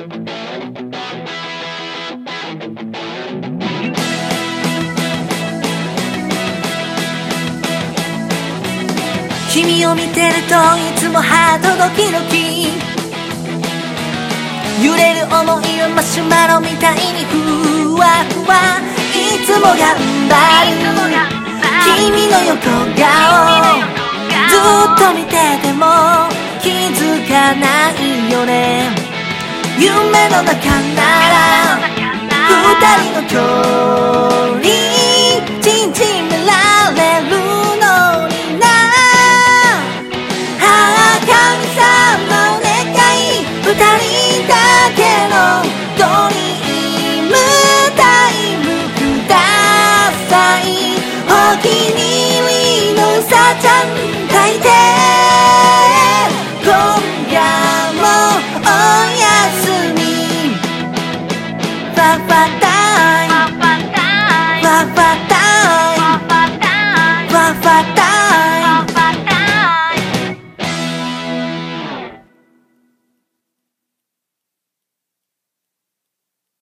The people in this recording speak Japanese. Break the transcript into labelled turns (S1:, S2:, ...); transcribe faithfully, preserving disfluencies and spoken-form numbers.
S1: 君を見てるといつもハートドキドキ、揺れる想いはマシュマロみたいにふわふわ、いつも頑張る君の横顔、ずっと見てても気づかないよね。夢の中なら二人の距離縮められるのにな。ああ神様お願い、二人だけのドリームタイムください。お気に入りのうさちゃん書いて、今夜もおやすみ。パパ